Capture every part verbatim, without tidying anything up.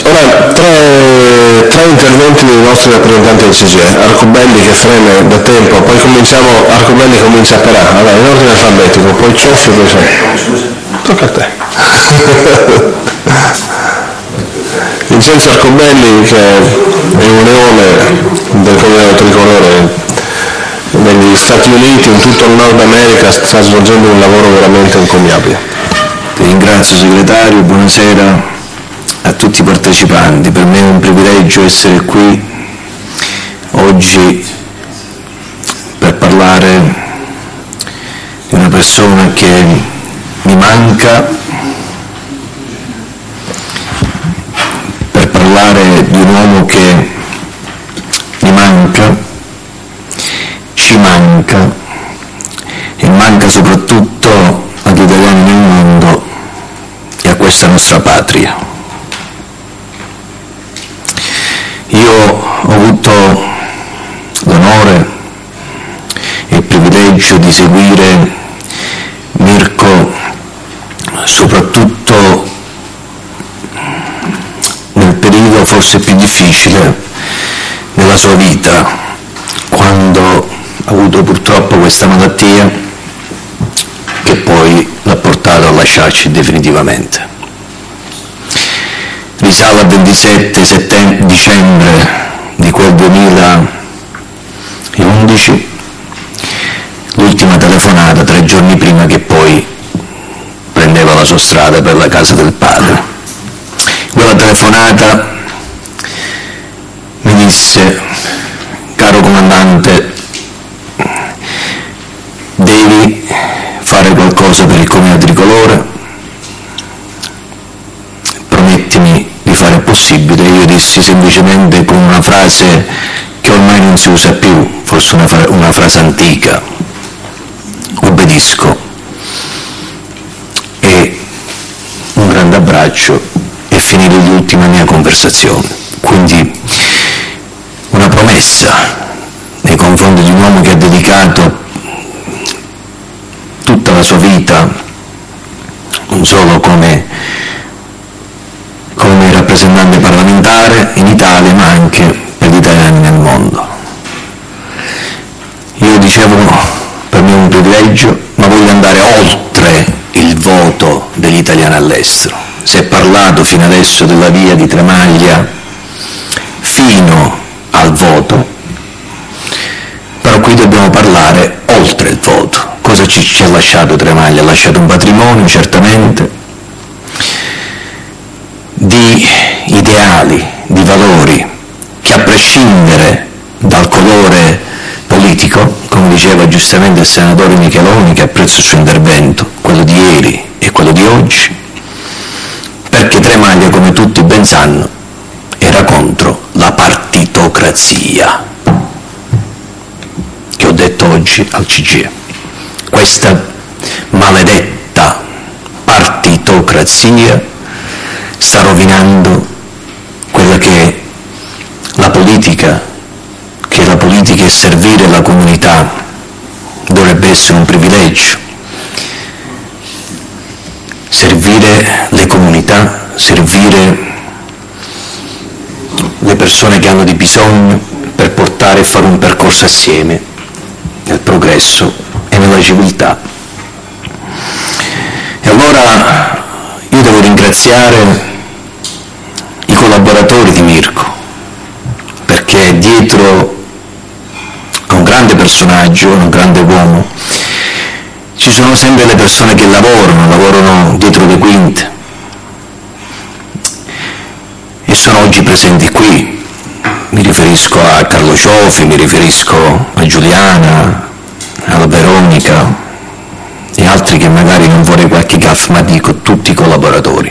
Ora, tre, tre interventi dei nostri rappresentanti del C G I E, Arcobelli che frena da tempo, poi cominciamo, Arcobelli comincia a Perà, allora in ordine alfabetico, poi Cioffi, poi c'è. Tocca a te. Vincenzo Arcobelli, che è un leone del Comitato Tricolore negli Stati Uniti, in tutto il Nord America, sta svolgendo un lavoro veramente encomiabile. Ti ringrazio segretario, buonasera a tutti i partecipanti. Per me è un privilegio essere qui oggi per parlare di una persona che mi manca, per parlare di un uomo che mi manca, ci manca e manca soprattutto agli italiani nel mondo e a questa nostra patria. Io ho avuto l'onore e il privilegio di seguire Mirko soprattutto nel periodo forse più difficile della sua vita, quando ha avuto purtroppo questa malattia che poi l'ha portato a lasciarci definitivamente. Risale al ventisette settembre, dicembre di quel duemilaundici, l'ultima telefonata tre giorni prima che poi prendeva la sua strada per la casa del padre. Quella telefonata mi disse: caro comandante, devi fare qualcosa per il Comitato Tricolore, promettimi di fare il possibile. Io dissi semplicemente con una frase che ormai non si usa più, forse una, fra- una frase antica: obbedisco. E un grande abbraccio e finì l'ultima mia conversazione. Quindi una promessa nei confronti di un uomo che ha dedicato tutta la sua vita, non solo come, come rappresentante parlamentare in Italia, ma anche per gli italiani nel mondo. Io dicevo, per me è un privilegio, ma voglio andare oltre il voto degli italiani all'estero. Si è parlato fino adesso della via di Tremaglia fino al voto, però qui dobbiamo parlare oltre il voto. Cosa ci, ci ha lasciato Tremaglia? Ha lasciato un patrimonio, certamente, di ideali, di valori, che a prescindere dal colore politico, come diceva giustamente il senatore Micheloni, che apprezzo il suo intervento, quello di ieri e quello di oggi, perché Tremaglia, come tutti ben sanno, era contro la partitocrazia, che ho detto oggi al C G I E. Questa maledetta partitocrazia sta rovinando quella che è la politica, che la politica è servire la comunità, dovrebbe essere un privilegio. Servire le comunità, servire le persone che hanno di bisogno per portare e fare un percorso assieme nel progresso e nella civiltà. E allora io devo ringraziare i collaboratori di Mirko, perché dietro a un grande personaggio, un grande uomo, ci sono sempre le persone che lavorano, lavorano dietro le quinte e sono oggi presenti qui. Mi riferisco a Carlo Cioffi, mi riferisco a Giuliana, alla Veronica e altri che magari non vorrei qualche gaff, ma dico tutti i collaboratori.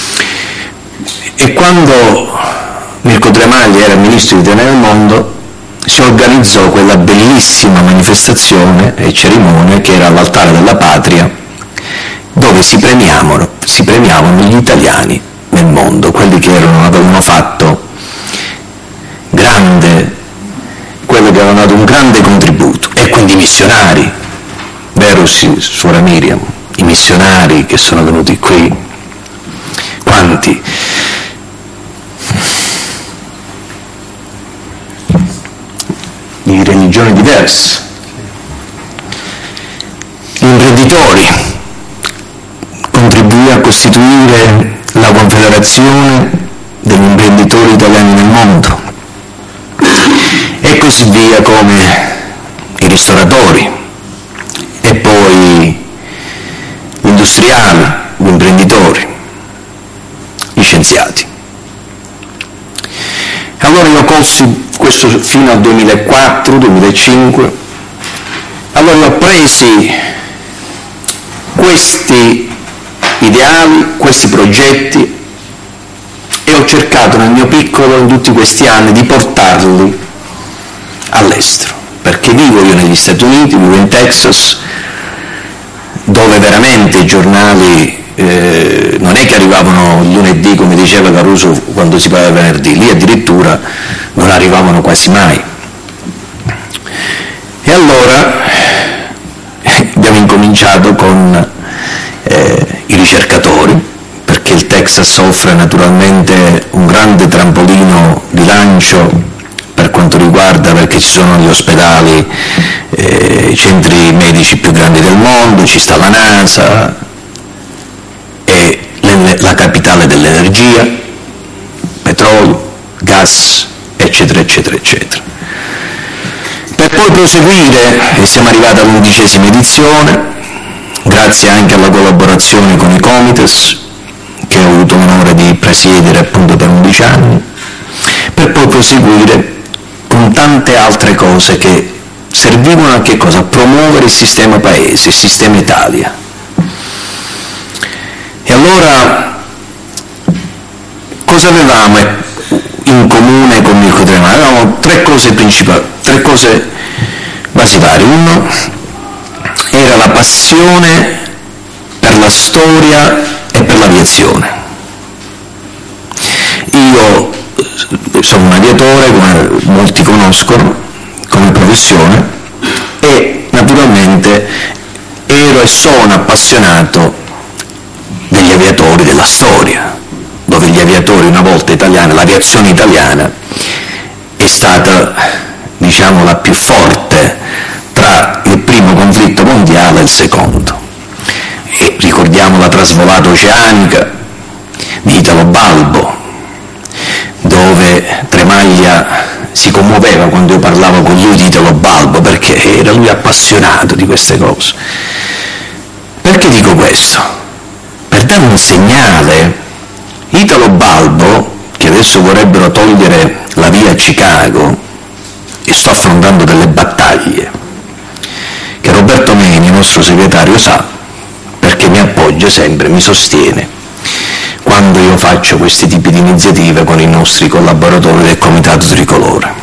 E quando Mirko Tremaglia era ministro di Italia nel mondo, si organizzò quella bellissima manifestazione e cerimonia che era all'Altare della Patria, dove si premiavano, si premiavano gli italiani nel mondo, quelli che erano, avevano fatto grande, quelli che avevano dato un grande contributo, e quindi i missionari, vero suora Miriam, i missionari che sono venuti qui, quanti? religioni diverse, gli imprenditori, contribuì a costituire la Confederazione degli imprenditori italiani nel mondo, e così via, come i ristoratori, e poi gli industriali, gli imprenditori, gli scienziati. Allora io colsi questo fino al duemilaquattro duemilacinque, allora io ho presi questi ideali, questi progetti, e ho cercato nel mio piccolo, in tutti questi anni, di portarli all'estero, perché vivo io negli Stati Uniti, vivo in Texas, dove veramente i giornali eh, non è che arrivavano il lunedì, come diceva Caruso, quando si parlava venerdì, lì addirittura non arrivavano quasi mai. E allora abbiamo incominciato con eh, i ricercatori, perché il Texas offre naturalmente un grande trampolino di lancio per quanto riguarda, perché ci sono gli ospedali, eh, i centri medici più grandi del mondo, ci sta la NASA, è la capitale dell'energia, petrolio, gas, eccetera, eccetera, eccetera. Per poi proseguire, e siamo arrivati all'undicesima edizione, grazie anche alla collaborazione con i Comites, che ho avuto l'onore di presiedere appunto per undici anni, per poi proseguire con tante altre cose che servivano a che cosa? A promuovere il sistema paese, il sistema Italia. E allora cosa avevamo in comune con Mirko Tremaglia? Avevamo tre cose principali, tre cose basilari. Uno era la passione per la storia e per l'aviazione. Io sono un aviatore, come molti conoscono, come professione, e naturalmente ero e sono appassionato degli aviatori della storia, dove gli aviatori una volta italiani, l'aviazione italiana è stata, diciamo, la più forte tra il primo conflitto mondiale e il secondo. E ricordiamo la trasvolata oceanica di Italo Balbo, dove Tremaglia si commuoveva quando io parlavo con lui di Italo Balbo, perché era lui appassionato di queste cose. Perché dico questo? Per dare un segnale. Italo Balbo, che adesso vorrebbero togliere la via a Chicago e sto affrontando delle battaglie, che Roberto Meni, il nostro segretario, sa, perché mi appoggia sempre, mi sostiene quando io faccio questi tipi di iniziative con i nostri collaboratori del Comitato Tricolore.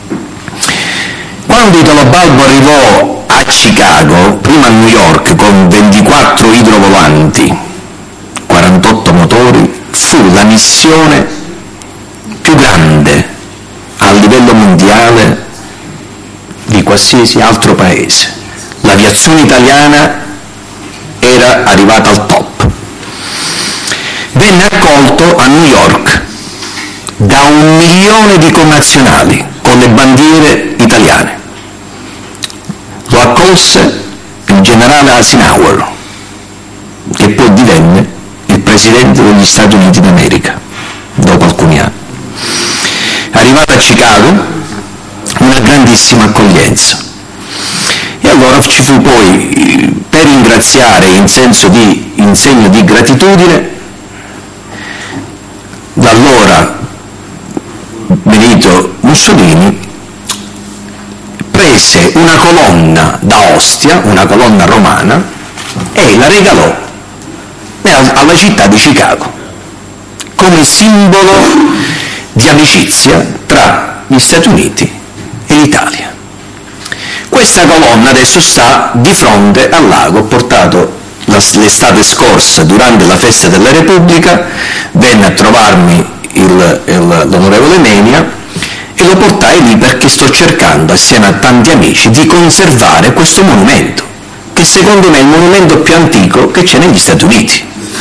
Quando Italo Balbo arrivò a Chicago, prima a New York, con ventiquattro idrovolanti, quarantotto motori, fu la missione più grande a livello mondiale di qualsiasi altro paese. L'aviazione italiana era arrivata al top. Venne accolto a New York da un milione di connazionali con le bandiere italiane. Lo accolse il generale Eisenhower, che poi divenne il presidente degli Stati Uniti d'America dopo alcuni anni. Arrivato a Chicago, una grandissima accoglienza. E allora ci fu poi, per ringraziare in senso di, in segno di gratitudine, l'allora Benito Mussolini prese una colonna da Ostia, una colonna romana, e la regalò alla città di Chicago come simbolo di amicizia tra gli Stati Uniti e l'Italia. Questa colonna adesso sta di fronte al lago. Ho portato l'estate scorsa, durante la festa della Repubblica, venne a trovarmi il, il, l'onorevole Menia, e lo portai lì perché sto cercando, assieme a tanti amici, di conservare questo monumento, che secondo me è il monumento più antico che c'è negli Stati Uniti.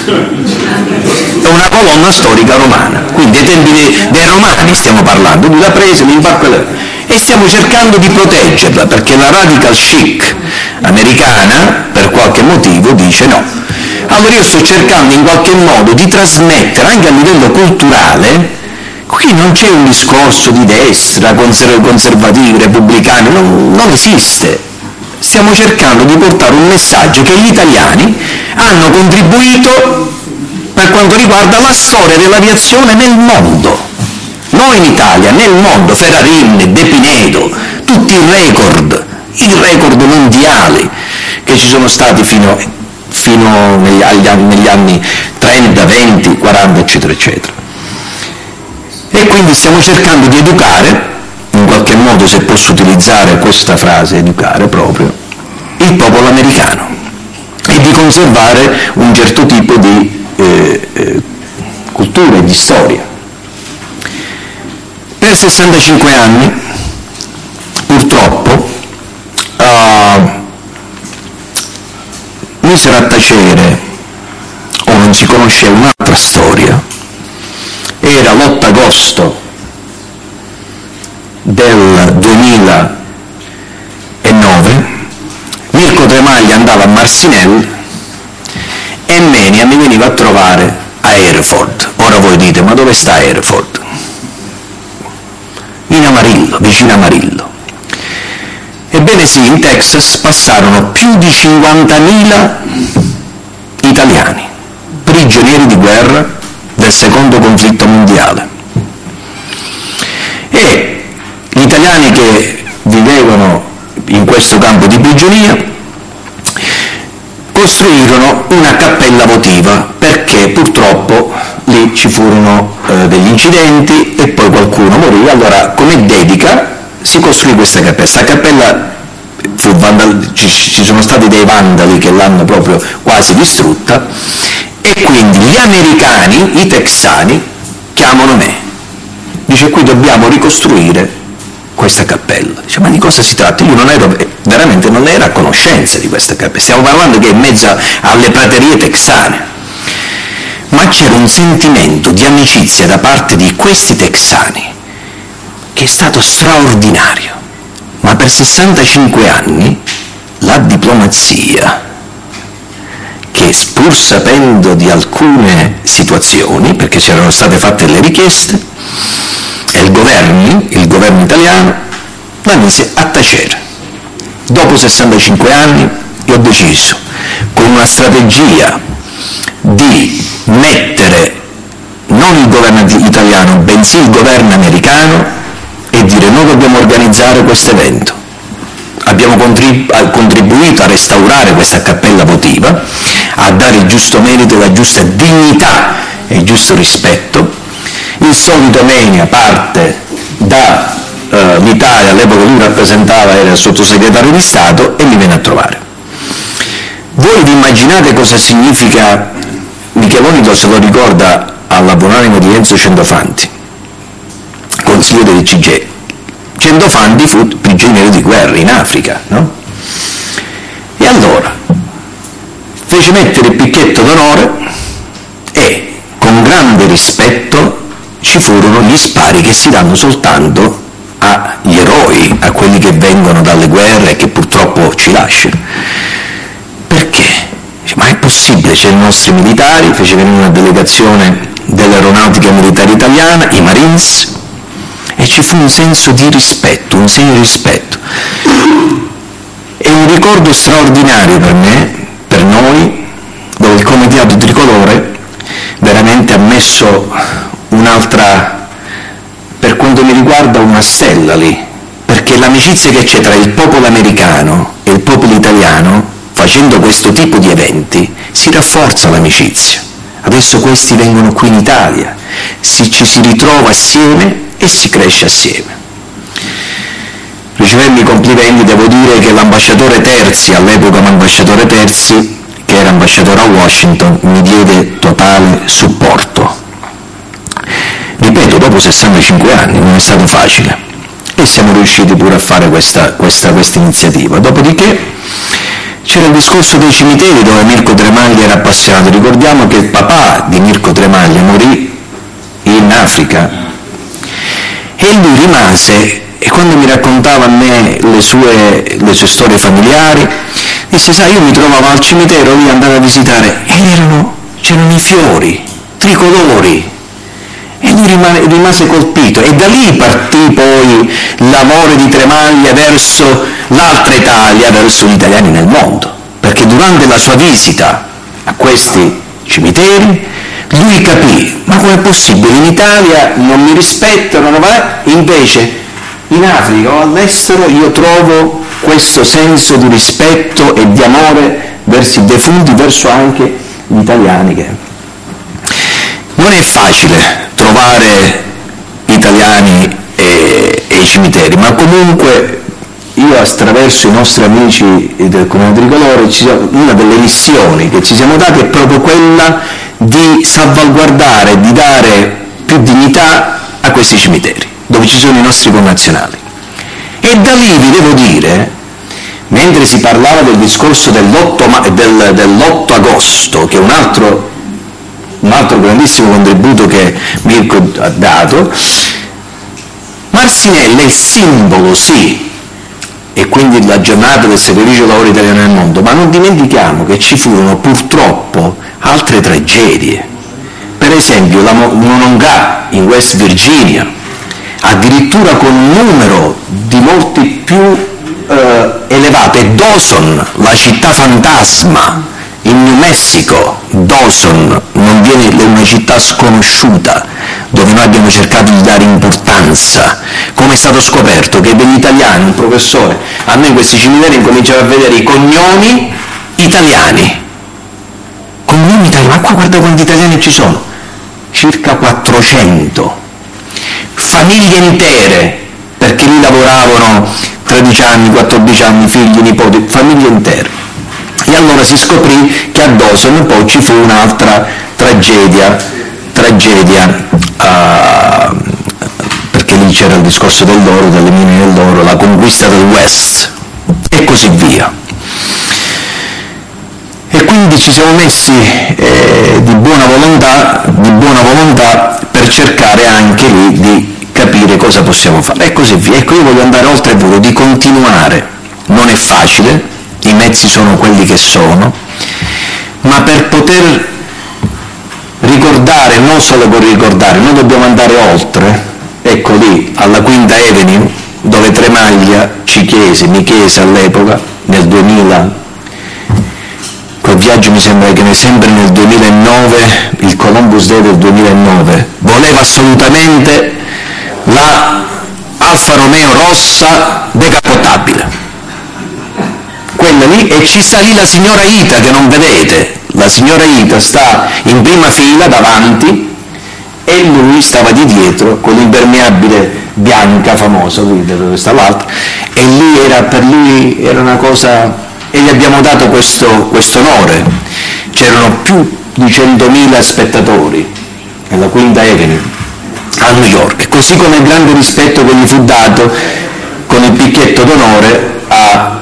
È una colonna storica romana, quindi ai tempi dei, dei romani stiamo parlando, lui l'ha presa, l'imbarco, e stiamo cercando di proteggerla, perché la radical chic americana per qualche motivo dice no. Allora io sto cercando in qualche modo di trasmettere anche a livello culturale. Qui non c'è un discorso di destra, conservativi, repubblicani, non, non esiste. Stiamo cercando di portare un messaggio che gli italiani hanno contribuito per quanto riguarda la storia dell'aviazione nel mondo. Noi in Italia, nel mondo, Ferrarin, De Pinedo, tutti i record, i record mondiali che ci sono stati fino, fino negli, agli, negli anni trenta, venti, quaranta, eccetera, eccetera. E quindi stiamo cercando di educare, in qualche modo, se posso utilizzare questa frase, educare proprio, il popolo americano e di conservare un certo tipo di eh, eh, cultura e di storia. Per sessantacinque anni, purtroppo, uh, misero a tacere, o non si conosceva un'altra storia. Era l'otto agosto del duemilanove, Mirko Tremaglia andava a Marcinelle e Menia mi veniva a trovare a Hereford. Ora voi dite, ma dove sta Hereford? In Amarillo, vicino a Amarillo. Ebbene sì, in Texas passarono più di cinquantamila italiani, prigionieri di guerra del secondo conflitto mondiale. E gli italiani che vivevano in questo campo di prigionia costruirono una cappella votiva, perché purtroppo lì ci furono eh, degli incidenti e poi qualcuno morì. Allora, come dedica, si costruì questa cappella. Questa cappella fu vandal- ci, ci sono stati dei vandali che l'hanno proprio quasi distrutta, e quindi gli americani, i texani, chiamano me. Dice, qui dobbiamo ricostruire questa cappella. Dice, ma di cosa si tratta? Io non ero, veramente non ero a conoscenza di questa cappella. Stiamo parlando che è in mezzo alle praterie texane. Ma c'era un sentimento di amicizia da parte di questi texani che è stato straordinario. Ma per sessantacinque anni la diplomazia, che pur sapendo di alcune situazioni, perché c'erano state fatte le richieste, e il governo, il governo italiano la mise a tacere. Dopo sessantacinque anni io ho deciso, con una strategia di mettere non il governo italiano, bensì il governo americano, e dire noi dobbiamo organizzare questo evento. Abbiamo contribuito a restaurare questa cappella votiva, a dare il giusto merito, la giusta dignità e il giusto rispetto. Il solito Menia parte dall'Italia, uh, all'epoca lui rappresentava, era il sottosegretario di Stato, e mi viene a trovare. Voi vi immaginate cosa significa? Michelonito se lo ricorda alla buonanima di Enzo Centofanti, consigliere del C G I E. Centofanti fu prigioniero di guerra in Africa, no? E allora fece mettere il picchetto d'onore e con grande rispetto ci furono gli spari che si danno soltanto agli eroi, a quelli che vengono dalle guerre e che purtroppo ci lasciano. Perché? Ma è possibile, c'erano i nostri militari, fece venire una delegazione dell'aeronautica militare italiana, i Marines, e ci fu un senso di rispetto, un segno di rispetto. È un ricordo straordinario per me, per noi, dove il Comitato Tricolore veramente ha messo un'altra, per quanto mi riguarda, una stella lì, perché l'amicizia che c'è tra il popolo americano e il popolo italiano, facendo questo tipo di eventi, si rafforza l'amicizia. Adesso questi vengono qui in Italia, si, ci si ritrova assieme e si cresce assieme. Ricevemmo i complimenti, devo dire che l'ambasciatore Terzi, all'epoca l'ambasciatore Terzi, che era ambasciatore a Washington, mi diede totale supporto. Ripeto, dopo sessantacinque anni non è stato facile, e siamo riusciti pure a fare questa, questa, questa iniziativa. Dopodiché c'era il discorso dei cimiteri, dove Mirko Tremaglia era appassionato. Ricordiamo che il papà di Mirko Tremaglia morì in Africa e lui rimase e quando mi raccontava a me le sue, le sue storie familiari, disse: sai, io mi trovavo al cimitero lì, andavo a visitare, ed erano, c'erano i fiori, tricolori, e lui rimane, rimase colpito, e da lì partì poi l'amore di Tremaglia verso l'altra Italia, verso gli italiani nel mondo, perché durante la sua visita a questi cimiteri lui capì: ma com'è possibile, in Italia non mi rispettano, non va? Invece in Africa o all'estero io trovo questo senso di rispetto e di amore verso i defunti, verso anche gli italiani. Che non è facile trovare italiani e, e i cimiteri, ma comunque io, attraverso i nostri amici del Comune Tricolore, ci, una delle missioni che ci siamo date è proprio quella di salvaguardare, di dare più dignità a questi cimiteri dove ci sono i nostri connazionali. E da lì vi devo dire, mentre si parlava del discorso dell'otto, del, dell'otto agosto, che è un altro, un altro grandissimo contributo che Mirko ha dato, Marsinelle è il simbolo, sì, e quindi la giornata del sacrificio del lavoro italiano nel mondo, ma non dimentichiamo che ci furono purtroppo altre tragedie. Per esempio la Monongah in West Virginia, addirittura con un numero di morti più eh, elevato, e Dawson, la città fantasma in New Mexico. Dawson non viene, è una città sconosciuta dove noi abbiamo cercato di dare importanza. Come è stato scoperto che degli italiani, un professore, a noi in questi cimiteri incominciava a vedere i cognomi italiani, cognomi italiani, ma qua guarda quanti italiani ci sono, circa quattrocento, famiglie intere, perché lì lavoravano tredici anni, quattordici anni, figli, nipoti, famiglie intere. E allora si scoprì che a Dawson poi ci fu un'altra tragedia, tragedia uh, perché lì c'era il discorso dell'oro, delle mine dell'oro, la conquista del West e così via. E quindi ci siamo messi eh, di buona volontà, di buona volontà per cercare anche lì di capire cosa possiamo fare e così via. Ecco, io voglio andare oltre e voglio di continuare. Non è facile, i mezzi sono quelli che sono, ma per poter ricordare, non solo per ricordare, noi dobbiamo andare oltre. Ecco lì, alla Quinta Avenue, dove Tremaglia ci chiese, mi chiese all'epoca, nel duemila, quel viaggio mi sembra che sempre nel duemilanove, il Columbus Day del duemilanove, voleva assolutamente la Alfa Romeo rossa decappottabile, quella lì, e ci salì la signora Ita, che non vedete, la signora Ita sta in prima fila davanti e lui stava di dietro con l'impermeabile bianca famosa, lui dove sta l'altro, e lì era, per lui era una cosa, e gli abbiamo dato questo, questo onore. C'erano più di centomila spettatori nella Quinta Avenue a New York, così come il grande rispetto che gli fu dato con il picchetto d'onore a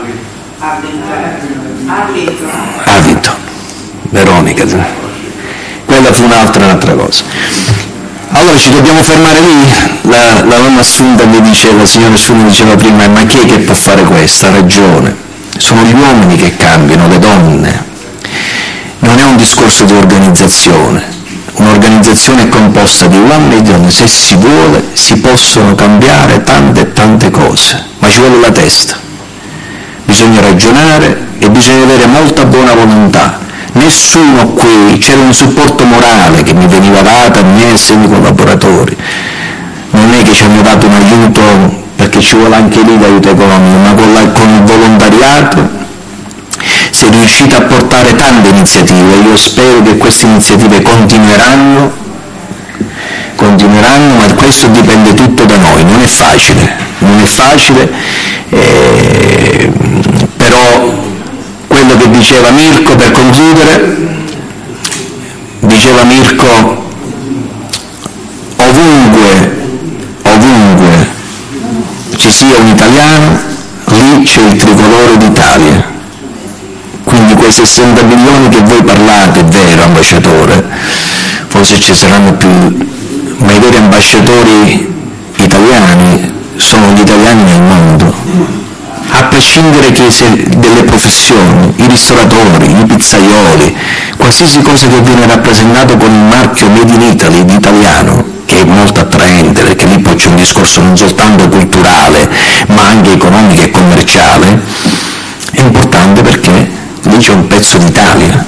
Arlington, Veronica, quella fu un'altra, un'altra cosa. Allora ci dobbiamo fermare lì. La, la donna Assunta mi diceva, la signora Assunta mi diceva prima: ma chi è che può fare questo? Ha ragione, sono gli uomini che cambiano, le donne. Non è un discorso di organizzazione, un'organizzazione è composta di uomini e di donne. Se si vuole si possono cambiare tante e tante cose, ma ci vuole la testa, bisogna ragionare e bisogna avere molta buona volontà. Nessuno qui, c'era un supporto morale che mi veniva dato a me e ai miei collaboratori, non è che ci hanno dato un aiuto, perché ci vuole anche lì l'aiuto economico, ma con, la, con il volontariato si è riuscito a portare tante iniziative. Io spero che queste iniziative continueranno, continueranno, ma questo dipende tutto da noi, non è facile, non è facile, eh, però quello che diceva Mirko, per concludere, diceva Mirko, ovunque, ovunque ci sia un italiano, lì c'è il tricolore d'Italia. Quindi quei sessanta milioni che voi parlate, è vero ambasciatore, forse ci saranno più, ma i veri ambasciatori italiani sono gli italiani nel mondo, a prescindere che se delle professioni, i ristoratori, i pizzaioli, qualsiasi cosa che viene rappresentato con il marchio Made in Italy di italiano, che è molto attraente perché lì poi c'è un discorso non soltanto culturale ma anche economico e commerciale, è importante perché lì c'è un pezzo d'Italia.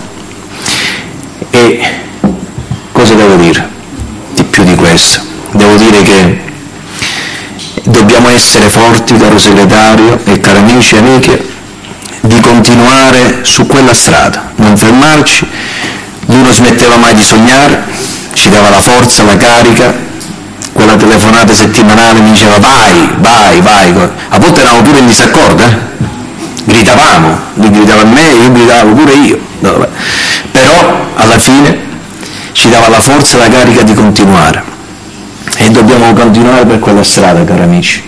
E cosa devo dire di più di questo? Devo dire che dobbiamo essere forti, caro segretario e cari amici e amiche, di continuare su quella strada, non fermarci. Lui non smetteva mai di sognare, ci dava la forza, la carica. Quella telefonata settimanale mi diceva vai, vai, vai. A volte eravamo pure in disaccordo, eh? Gridavamo, lui gridava a me, io gridavo pure io. No, però alla fine ci dava la forza e la carica di continuare. E dobbiamo continuare per quella strada, cari amici,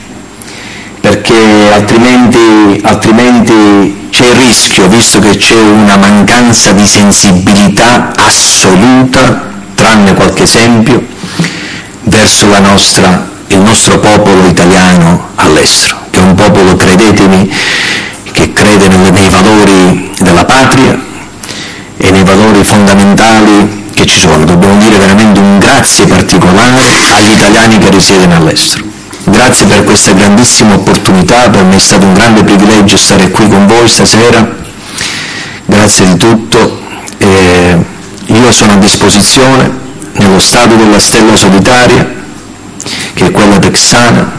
perché altrimenti, altrimenti c'è il rischio, visto che c'è una mancanza di sensibilità assoluta, tranne qualche esempio, verso la nostra, il nostro popolo italiano all'estero, che è un popolo, credetemi, che crede nei, nei valori della patria e nei valori fondamentali che ci sono. Dobbiamo dire veramente un grazie particolare agli italiani che risiedono all'estero. Grazie per questa grandissima opportunità, per me è stato un grande privilegio stare qui con voi stasera, grazie di tutto. E io sono a disposizione nello stadio della Stella Solitaria, che è quella texana,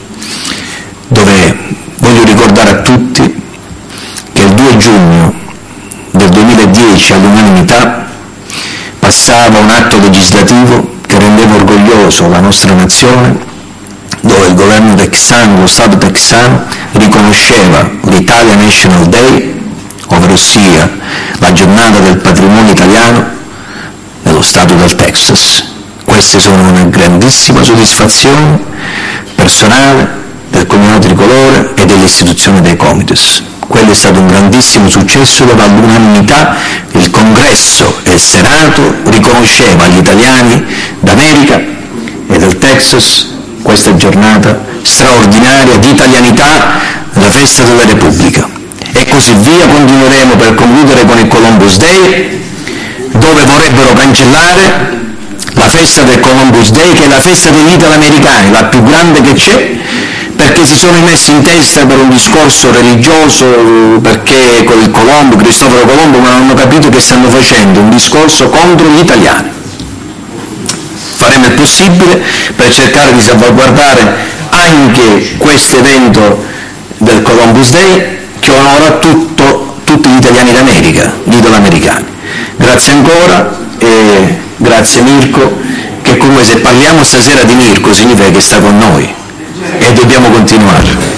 dove voglio ricordare a tutti che il due giugno del duemiladieci all'unanimità passava un atto legislativo che rendeva orgoglioso la nostra nazione, dove il governo texano, lo Stato texano, riconosceva l'Italia National Day, ovvero sia la giornata del patrimonio italiano, nello Stato del Texas. Queste sono una grandissima soddisfazione personale del Comitato Tricolore e dell'istituzione dei Comites. Quello è stato un grandissimo successo dove all'unanimità il Congresso e il Senato riconosceva agli italiani d'America e del Texas questa giornata straordinaria di italianità, la festa della Repubblica. E così via continueremo per concludere con il Columbus Day, dove vorrebbero cancellare la festa del Columbus Day, che è la festa degli italoamericani, la più grande che c'è, perché si sono messi in testa per un discorso religioso, perché con il Colombo, Cristoforo Colombo, ma non hanno capito che stanno facendo un discorso contro gli italiani. Faremo il possibile per cercare di salvaguardare anche questo evento del Columbus Day, che onora tutto, tutti gli italiani d'America, gli italoamericani. Grazie ancora e grazie Mirko, che comunque se parliamo stasera di Mirko significa che sta con noi e dobbiamo continuare.